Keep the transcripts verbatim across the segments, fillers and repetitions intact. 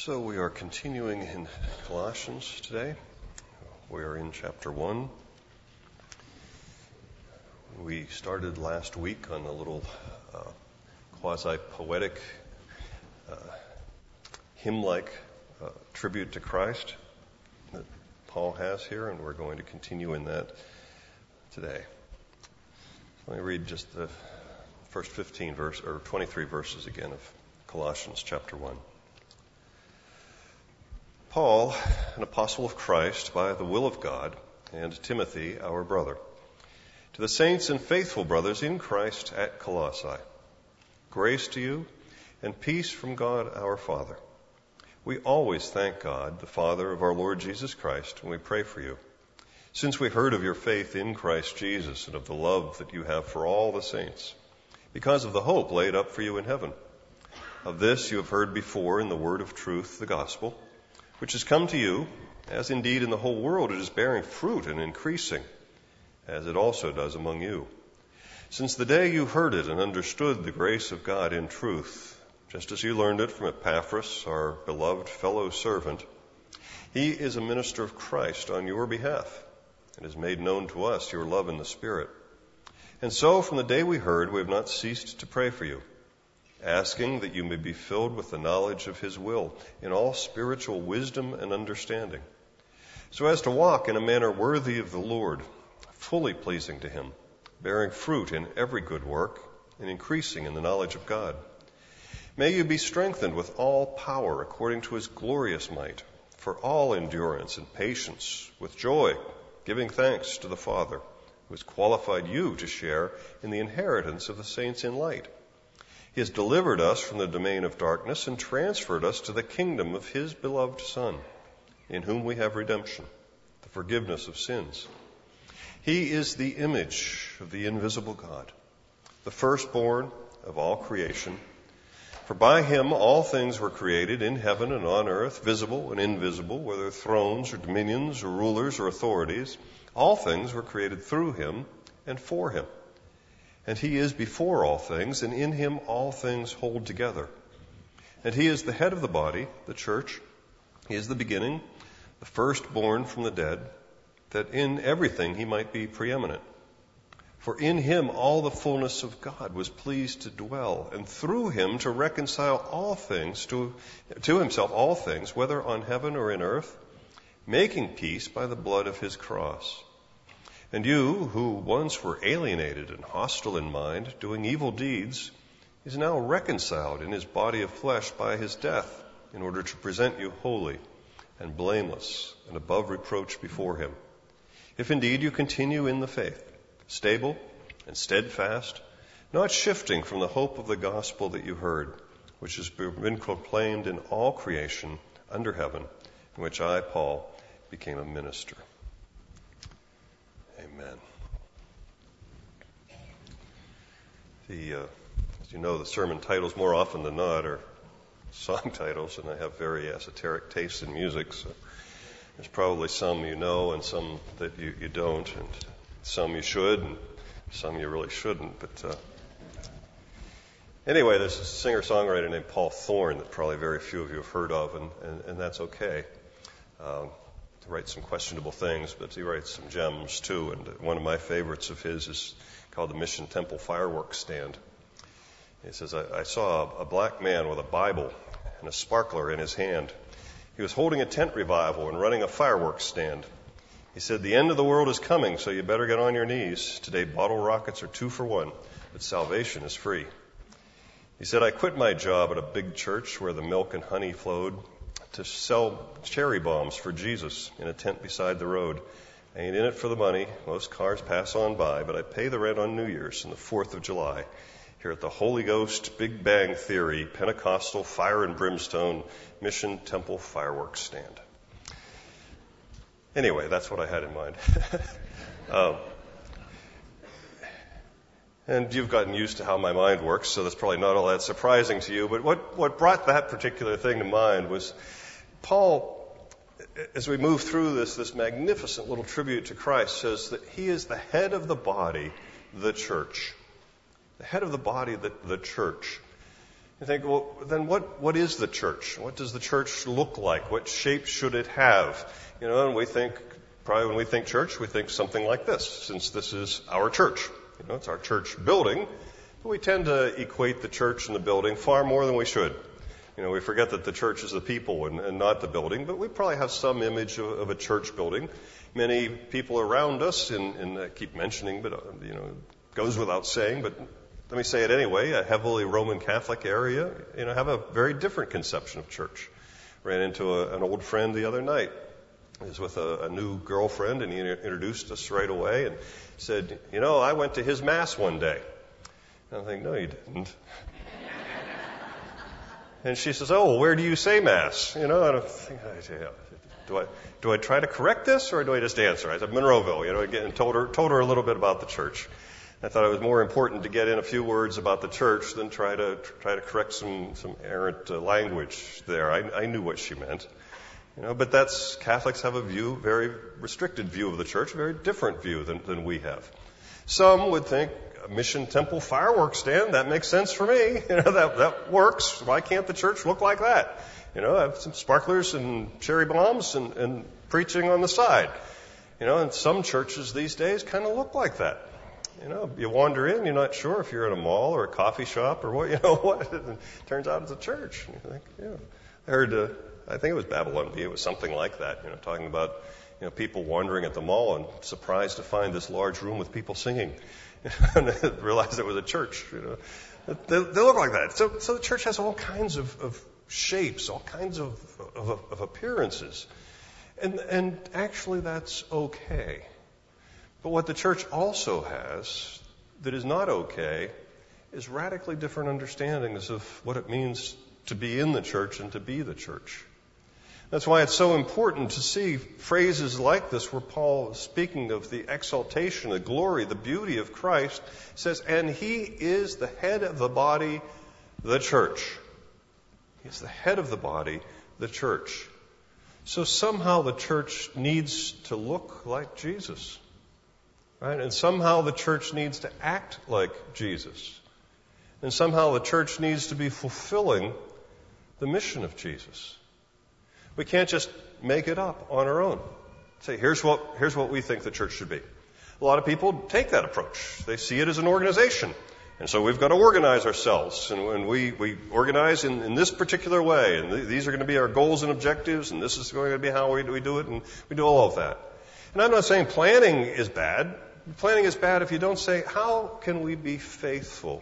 So we are continuing in Colossians today. We are in chapter one. We started last week on a little uh, quasi-poetic, uh, hymn-like uh, tribute to Christ that Paul has here, and we're going to continue in that today. Let me read just the first fifteen verse or twenty-three verses again of Colossians chapter one. Paul, an apostle of Christ by the will of God, and Timothy, our brother, to the saints and faithful brothers in Christ at Colossae, grace to you and peace from God our Father. We always thank God, the Father of our Lord Jesus Christ, when we pray for you, since we heard of your faith in Christ Jesus and of the love that you have for all the saints, because of the hope laid up for you in heaven. Of this you have heard before in the word of truth, the gospel, which has come to you, as indeed in the whole world it is bearing fruit and increasing, as it also does among you. Since the day you heard it and understood the grace of God in truth, just as you learned it from Epaphras, our beloved fellow servant, he is a minister of Christ on your behalf, and has made known to us your love in the Spirit. And so from the day we heard, we have not ceased to pray for you, asking that you may be filled with the knowledge of his will in all spiritual wisdom and understanding, so as to walk in a manner worthy of the Lord, fully pleasing to him, bearing fruit in every good work and increasing in the knowledge of God. May you be strengthened with all power according to his glorious might, for all endurance and patience with joy, giving thanks to the Father, who has qualified you to share in the inheritance of the saints in light. He has delivered us from the domain of darkness and transferred us to the kingdom of his beloved Son, in whom we have redemption, the forgiveness of sins. He is the image of the invisible God, the firstborn of all creation. For by him all things were created in heaven and on earth, visible and invisible, whether thrones or dominions or rulers or authorities. All things were created through him and for him. And he is before all things, and in him all things hold together. And he is the head of the body, the church. He is the beginning, the firstborn from the dead, that in everything he might be preeminent. For in him all the fullness of God was pleased to dwell, and through him to reconcile all things to, to himself, all things, whether on heaven or in earth, making peace by the blood of his cross. And you, who once were alienated and hostile in mind, doing evil deeds, is now reconciled in his body of flesh by his death, in order to present you holy and blameless and above reproach before him. If indeed you continue in the faith, stable and steadfast, not shifting from the hope of the gospel that you heard, which has been proclaimed in all creation under heaven, in which I, Paul, became a minister. Amen. The, uh, as you know, the sermon titles more often than not are song titles, and I have very esoteric tastes in music, so there's probably some you know and some that you, you don't, and some you should and some you really shouldn't. But uh, anyway, there's a singer-songwriter named Paul Thorne that probably very few of you have heard of, and, and, and that's okay. Um, He writes some questionable things, but he writes some gems too. And one of my favorites of his is called the Mission Temple Fireworks Stand. He says, I, I saw a black man with a Bible and a sparkler in his hand. He was holding a tent revival and running a fireworks stand. He said, the end of the world is coming, so you better get on your knees. Today bottle rockets are two for one, but salvation is free. He said, I quit my job at a big church where the milk and honey flowed to sell cherry bombs for Jesus in a tent beside the road. I ain't in it for the money. Most cars pass on by, but I pay the rent on New Year's and the fourth of July here at the Holy Ghost Big Bang Theory Pentecostal Fire and Brimstone Mission Temple Fireworks Stand. Anyway, that's what I had in mind. um, and you've gotten used to how my mind works, so that's probably not all that surprising to you. But what, what brought that particular thing to mind was Paul, as we move through this, this magnificent little tribute to Christ, says that he is the head of the body, the church. The head of the body, the, the church. You think, well, then what, what is the church? What does the church look like? What shape should it have? You know, and we think, probably when we think church, we think something like this, since this is our church. You know, it's our church building. But we tend to equate the church and the building far more than we should. You know, we forget that the church is the people and, and not the building, but we probably have some image of, of a church building. Many people around us, and, and I keep mentioning, but, uh, you know, it goes without saying, but let me say it anyway, a heavily Roman Catholic area, you know, have a very different conception of church. Ran into a, an old friend the other night. He was with a, a new girlfriend, and he introduced us right away and said, you know, I went to his Mass one day. And I think, no, you didn't. And she says, oh, well, where do you say Mass? You know, and I think, do I, do I try to correct this, or do I just answer? I said, Monroeville, you know, and told her, told her a little bit about the church. I thought it was more important to get in a few words about the church than try to try to correct some some errant uh, language there. I, I knew what she meant, you know. But that's Catholics have a view, very restricted view of the church, a very different view than than we have. Some would think a Mission Temple fireworks stand, that makes sense for me. You know, that that works. Why can't the church look like that? You know, have some sparklers and cherry bombs and, and preaching on the side. You know, and some churches these days kind of look like that. You know, you wander in, you're not sure if you're in a mall or a coffee shop or what, you know what. It turns out it's a church. And you think, yeah. I heard, uh, I think it was Babylon Bee, it was something like that, you know, talking about, you know, people wandering at the mall and surprised to find this large room with people singing. And they realized it was a church, you know. They, they look like that. So, so the church has all kinds of, of shapes, all kinds of, of, of appearances. And, and actually that's okay. But what the church also has that is not okay is radically different understandings of what it means to be in the church and to be the church. That's why it's so important to see phrases like this where Paul, speaking of the exaltation, the glory, the beauty of Christ, says, and he is the head of the body, the church. He's the head of the body, the church. So somehow the church needs to look like Jesus. Right? And somehow the church needs to act like Jesus. And somehow the church needs to be fulfilling the mission of Jesus. We can't just make it up on our own. Say, here's what, here's what we think the church should be. A lot of people take that approach. They see it as an organization. And so we've got to organize ourselves. And, and we, we organize in, in this particular way. And th- these are going to be our goals and objectives. And this is going to be how we, we do it. And we do all of that. And I'm not saying planning is bad. Planning is bad if you don't say, how can we be faithful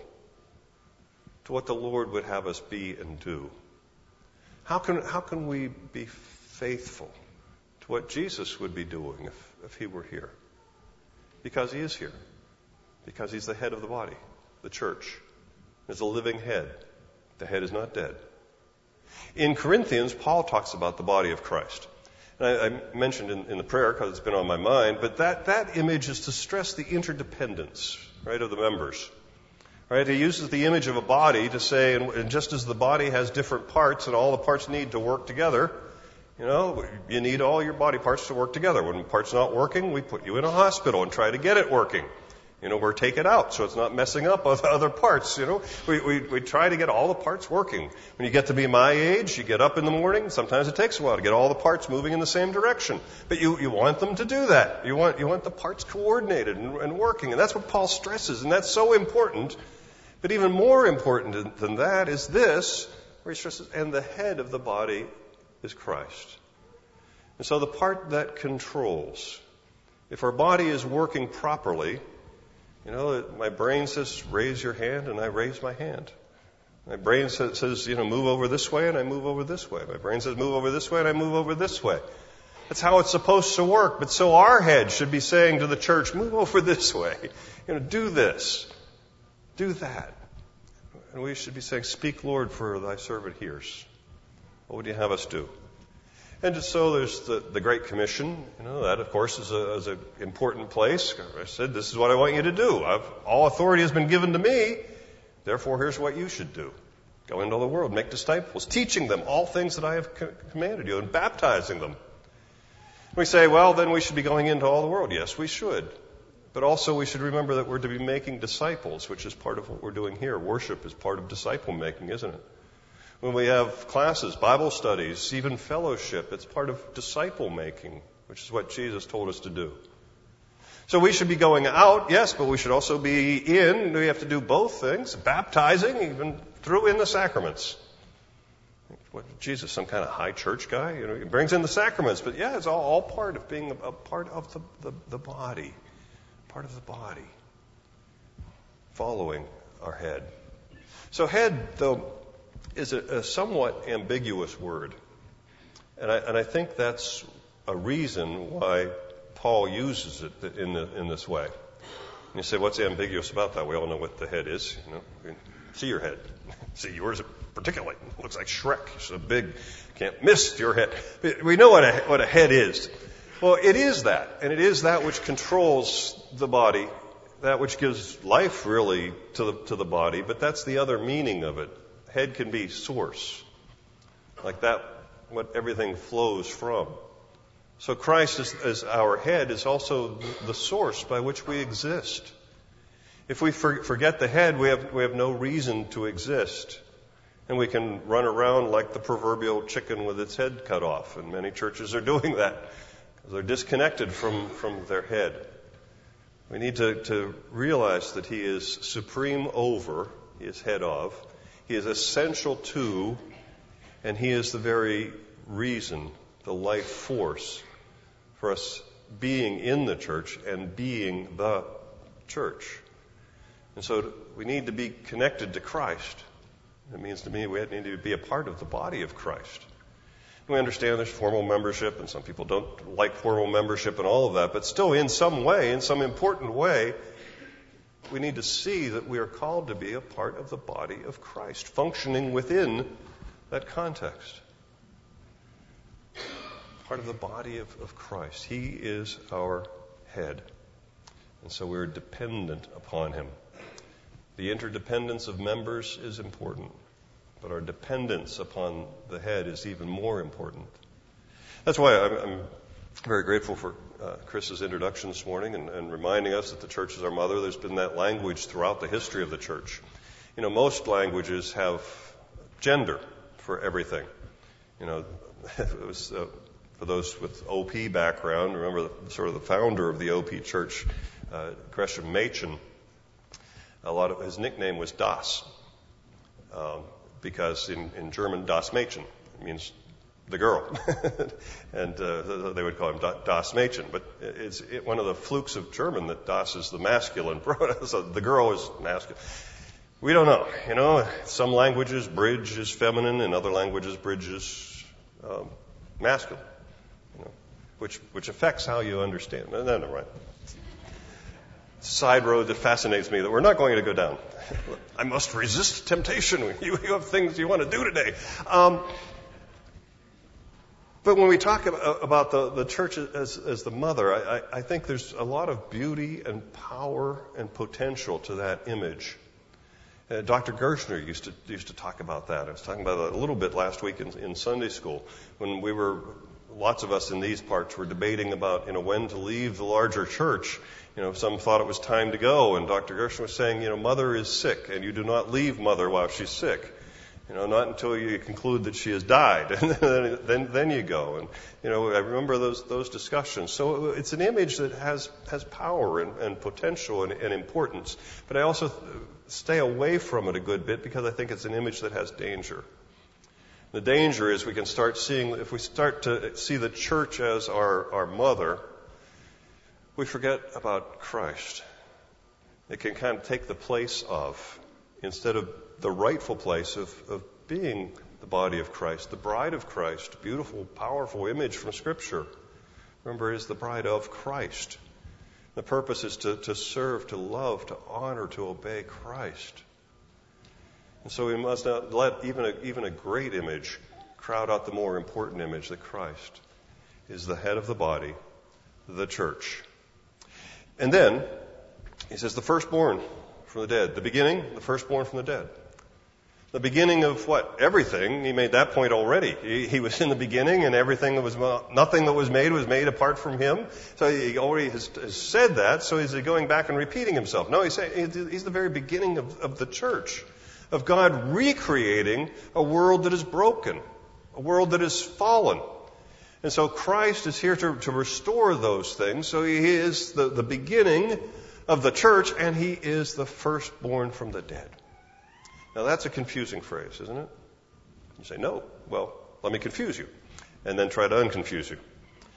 to what the Lord would have us be and do? How can, how can we be faithful to what Jesus would be doing if, if he were here? Because he is here. Because he's the head of the body, the church. There's a living head. The head is not dead. In Corinthians, Paul talks about the body of Christ. And I, I mentioned in, in the prayer, because it's been on my mind, but that, that image is to stress the interdependence, right, of the members. Right? He uses the image of a body to say, and, and just as the body has different parts and all the parts need to work together, you know, you need all your body parts to work together. When a part's not working, we put you in a hospital and try to get it working. You know, or take it out so it's not messing up with other parts, you know. We, we, we try to get all the parts working. When you get to be my age, you get up in the morning. Sometimes it takes a while to get all the parts moving in the same direction. But you, you want them to do that. You want, you want the parts coordinated and, and working. And that's what Paul stresses. And that's so important. But even more important than that is this, where he stresses, and the head of the body is Christ. And so the part that controls. If our body is working properly, you know, my brain says, raise your hand, and I raise my hand. My brain says, says, you know, move over this way, and I move over this way. My brain says, move over this way, and I move over this way. That's how it's supposed to work. But so our head should be saying to the church, move over this way. You know, do this. Do that. And we should be saying, speak, Lord, for thy servant hears. What would you have us do? And so there's the, the Great Commission. You know, that, of course, is a, is an important place. I said, this is what I want you to do. I've, all authority has been given to me. Therefore, here's what you should do. Go into the world, make disciples, teaching them all things that I have co- commanded you, and baptizing them. We say, well, then we should be going into all the world. Yes, we should. But also we should remember that we're to be making disciples, which is part of what we're doing here. Worship is part of disciple making, isn't it? When we have classes, Bible studies, even fellowship, it's part of disciple making, which is what Jesus told us to do. So we should be going out, yes, but we should also be in. We have to do both things, baptizing, even through in the sacraments. What, Jesus, some kind of high church guy? You know, he brings in the sacraments, but yeah, it's all, all part of being a, a part of the, the, the body. Part of the body. Following our head. So head, though, is a, a somewhat ambiguous word. And I, and I think that's a reason why Paul uses it in, the, in this way. And you say, what's ambiguous about that? We all know what the head is. You know, you can see your head. See yours particularly. It looks like Shrek. It's so big, can't miss your head. We know what a, what a head is. Well, it is that. And it is that which controls the body, that which gives life, really, to the, to the body. But that's the other meaning of it. Head can be source. Like that, what everything flows from. So Christ as, as our head is also the source by which we exist. If we for, forget the head, we have, we have no reason to exist. And we can run around like the proverbial chicken with its head cut off. And many churches are doing that. They're disconnected from, from their head. We need to, to realize that He is supreme over, He is head of, He is essential to, and He is the very reason, the life force for us being in the church and being the church. And so we need to be connected to Christ. It means to me we need to be a part of the body of Christ. We understand there's formal membership, and some people don't like formal membership and all of that, but still in some way, in some important way, we need to see that we are called to be a part of the body of Christ, functioning within that context. Part of the body of, of Christ. He is our head. And so we're dependent upon Him. The interdependence of members is important. But our dependence upon the head is even more important. That's why I'm, I'm very grateful for uh, Chris's introduction this morning and, and reminding us that the church is our mother. There's been that language throughout the history of the church. You know, most languages have gender for everything. You know, it was uh, for those with O P background. Remember, the, sort of the founder of the O P Church, uh, Gresham Machen. A lot of his nickname was Das. Um, Because in, in German, Das Mädchen means the girl. and uh, they would call him Das Mädchen. But it's it, one of the flukes of German that Das is the masculine pronoun. So the girl is masculine. We don't know. You know, some languages, bridge is feminine. In other languages, bridge is um, masculine. You know, which, which affects how you understand. No, no, no, right. Side road that fascinates me that we're not going to go down. I must resist temptation. You, you have things you want to do today. Um, but when we talk about the, the church as, as the mother, I, I think there's a lot of beauty and power and potential to that image. Uh, Doctor Gershner used to used to talk about that. I was talking about that a little bit last week in, in Sunday school when we were, lots of us in these parts were debating about, you know, when to leave the larger church. You know, some thought it was time to go, and Doctor Gershon was saying, you know, mother is sick, and you do not leave mother while she's sick. You know, not until you conclude that she has died, and then, then then you go. And you know, I remember those those discussions. So it's an image that has has power and, and potential and, and importance. But I also stay away from it a good bit because I think it's an image that has danger. The danger is we can start seeing, if we start to see the church as our our mother, we forget about Christ. It can kind of take the place of, instead of the rightful place of, of being the body of Christ, the bride of Christ, beautiful, powerful image from Scripture. Remember, it is the bride of Christ. The purpose is to, to serve, to love, to honor, to obey Christ. And so we must not let even a, even a great image crowd out the more important image that Christ is the head of the body, the church. And then, he says, the firstborn from the dead. The beginning, the firstborn from the dead. The beginning of what? Everything. He made that point already. He, he was in the beginning, and everything that was, nothing that was made was made apart from him. So he already has, has said that, so he's going back and repeating himself. No, he's saying, he's the very beginning of, of the church, of God recreating a world that is broken, a world that is fallen. And so Christ is here to, to restore those things. So he is the, the beginning of the church, and he is the firstborn from the dead. Now that's a confusing phrase, isn't it? You say, no. Well, let me confuse you, and then try to unconfuse you.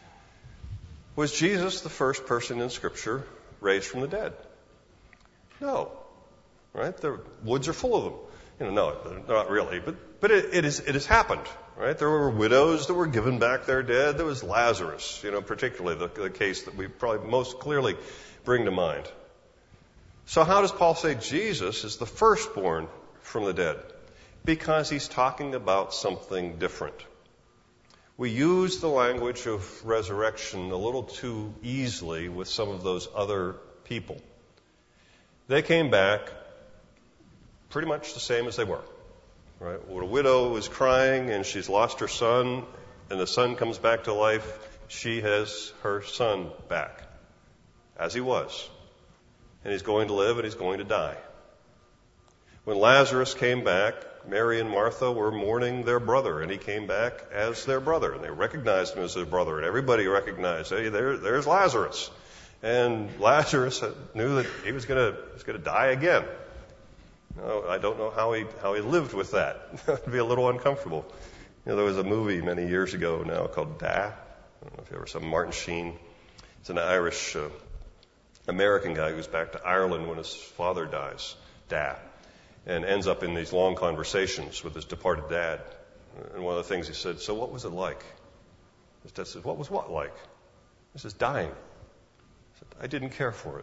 Was Jesus the first person in Scripture raised from the dead? No. Right? The woods are full of them. You know, no, not really, but but it, it is it has happened. Right? There were widows that were given back their dead. There was Lazarus, you know, particularly the, the case that we probably most clearly bring to mind. So how does Paul say Jesus is the firstborn from the dead? Because he's talking about something different. We use the language of resurrection a little too easily with some of those other people. They came back pretty much the same as they were. Right? When a widow is crying and she's lost her son, and the son comes back to life, she has her son back, as he was. And he's going to live and he's going to die. When Lazarus came back, Mary and Martha were mourning their brother, and he came back as their brother, and they recognized him as their brother, and everybody recognized, hey, there, there's Lazarus. And Lazarus knew that he was going to was going to die again. No, I don't know how he how he lived with that. It would be a little uncomfortable. You know, there was a movie many years ago now called Da. I don't know if you ever saw Martin Sheen. It's an Irish uh, American guy who goes back to Ireland when his father dies, Da, and ends up in these long conversations with his departed dad. And one of the things he said, so what was it like? His dad says, what was what like? He says, dying. He said, I didn't care for it.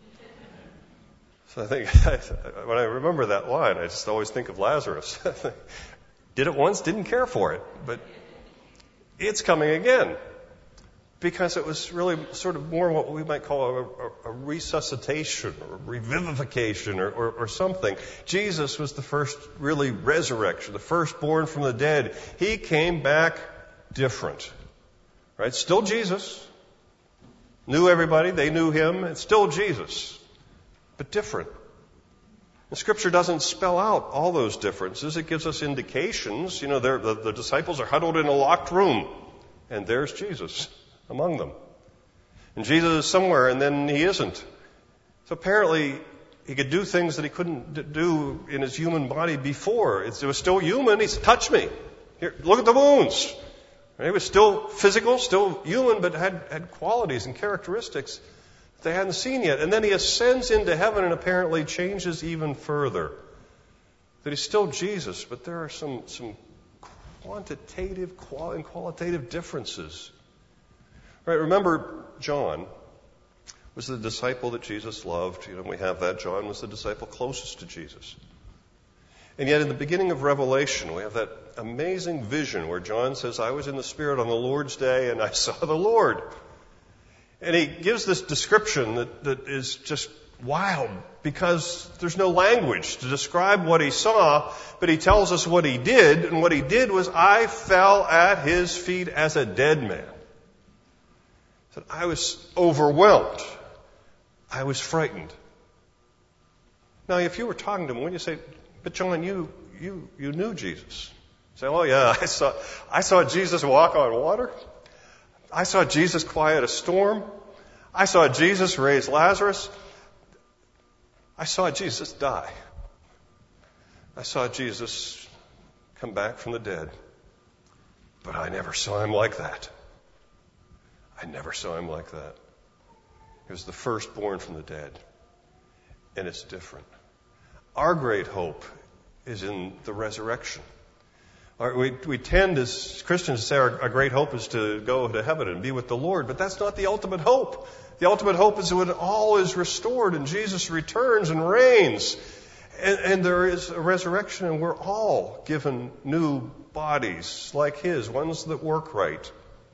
So I think, when I remember that line, I just always think of Lazarus. Did it once, didn't care for it, but it's coming again. Because it was really sort of more what we might call a, a, a resuscitation or revivification or, or, or something. Jesus was the first really resurrection, the firstborn from the dead. He came back different. Right? Still Jesus. Knew everybody. They knew him. It's still Jesus. But different. The Scripture doesn't spell out all those differences. It gives us indications. You know, the, the disciples are huddled in a locked room, and there's Jesus among them. And Jesus is somewhere, and then he isn't. So apparently, he could do things that he couldn't do in his human body before. It was still human. He said, touch me. Here, look at the wounds. He was still physical, still human, but had, had qualities and characteristics they hadn't seen yet. And then he ascends into heaven and apparently changes even further. That he's still Jesus, but there are some, some quantitative and qualitative differences. Right? Remember, John was the disciple that Jesus loved. You know, we have that. John was the disciple closest to Jesus. And yet in the beginning of Revelation, we have that amazing vision where John says, I was in the Spirit on the Lord's day and I saw the Lord. And he gives this description that, that is just wild because there's no language to describe what he saw, but he tells us what he did, and what he did was, I fell at his feet as a dead man. He said, I was overwhelmed. I was frightened. Now, if you were talking to him, when you say, but John, you you you knew Jesus. You say, oh yeah, I saw I saw Jesus walk on water. I saw Jesus quiet a storm. I saw Jesus raise Lazarus. I saw Jesus die. I saw Jesus come back from the dead. But I never saw him like that. I never saw him like that. He was the firstborn from the dead. And it's different. Our great hope is in the resurrection. Our, we, we tend as Christians to say our, our great hope is to go to heaven and be with the Lord, but that's not the ultimate hope. The ultimate hope is when all is restored and Jesus returns and reigns. And, and there is a resurrection and we're all given new bodies like his, ones that work right,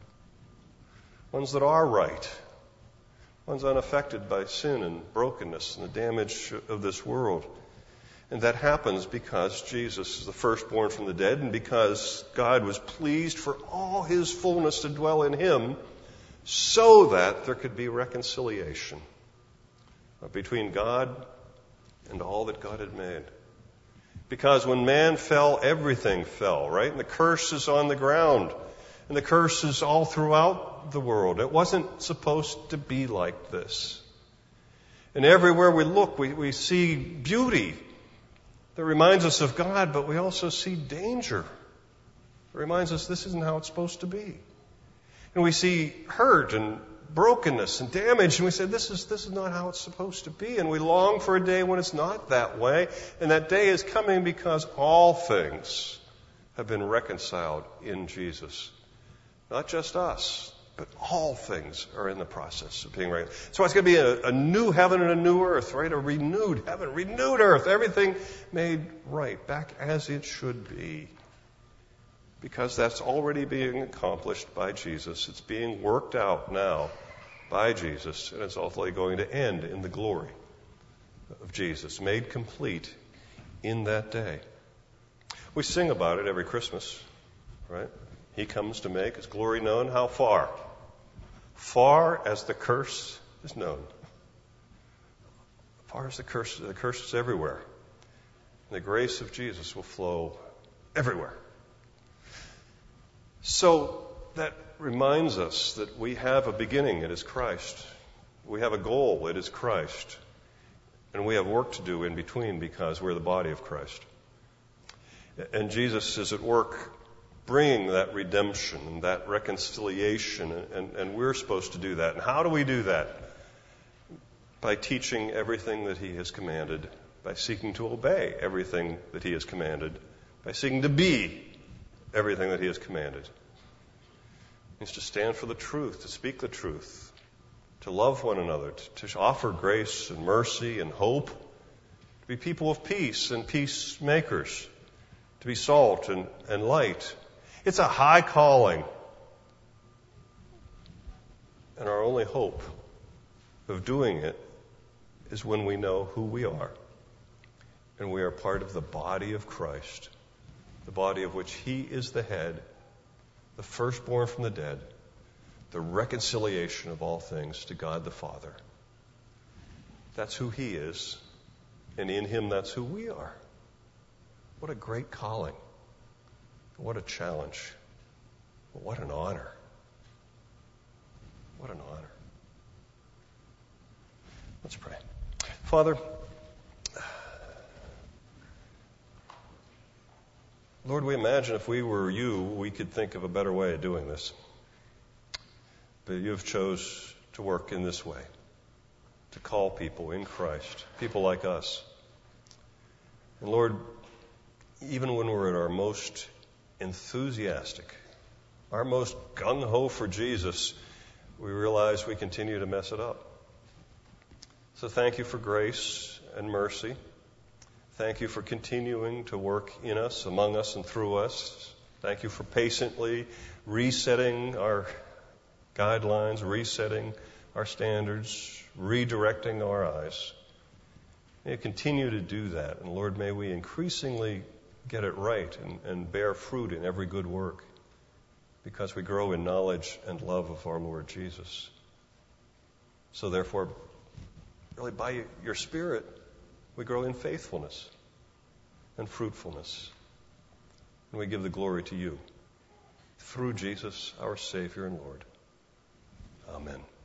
ones that are right, ones unaffected by sin and brokenness and the damage of this world. And that happens because Jesus is the firstborn from the dead and because God was pleased for all his fullness to dwell in him so that there could be reconciliation between God and all that God had made. Because when man fell, everything fell, right? And the curse is on the ground. And the curse is all throughout the world. It wasn't supposed to be like this. And everywhere we look, we, we see beauty that reminds us of God, but we also see danger. It reminds us this isn't how it's supposed to be. And we see hurt and brokenness and damage, and we say, this is, this is not how it's supposed to be. And we long for a day when it's not that way. And that day is coming because all things have been reconciled in Jesus. Not just us, but all things are in the process of being reconciled. So it's going to be a, a new heaven and a new earth, right? A renewed heaven, renewed earth, everything made right, back as it should be. Because that's already being accomplished by Jesus. It's being worked out now by Jesus, and it's ultimately going to end in the glory of Jesus, made complete in that day. We sing about it every Christmas, right? He comes to make his glory known. How far? Far as the curse is known. Far as the curse, the curse is everywhere. And the grace of Jesus will flow everywhere. So that reminds us that we have a beginning, it is Christ. We have a goal, it is Christ. And we have work to do in between because we're the body of Christ. And Jesus is at work bringing that redemption and that reconciliation, and, and we're supposed to do that. And how do we do that? By teaching everything that he has commanded, by seeking to obey everything that he has commanded, by seeking to be everything that he has commanded. It means to stand for the truth, to speak the truth, to love one another, to, to offer grace and mercy and hope, to be people of peace and peacemakers, to be salt and, and light. It's a high calling. And our only hope of doing it is when we know who we are. And we are part of the body of Christ, the body of which he is the head, the firstborn from the dead, the reconciliation of all things to God the Father. That's who he is, and in him that's who we are. What a great calling. What a challenge. What an honor. What an honor. Let's pray. Father, Lord, we imagine if we were you, we could think of a better way of doing this. But you have chose to work in this way, to call people in Christ, people like us. And Lord, even when we're at our most enthusiastic, our most gung-ho for Jesus, we realize we continue to mess it up. So thank you for grace and mercy. Thank you for continuing to work in us, among us, and through us. Thank you for patiently resetting our guidelines, resetting our standards, redirecting our eyes. May you continue to do that. And Lord, may we increasingly get it right and, and bear fruit in every good work because we grow in knowledge and love of our Lord Jesus. So therefore, really by your Spirit, we grow in faithfulness and fruitfulness. And we give the glory to you through Jesus, our Savior and Lord. Amen.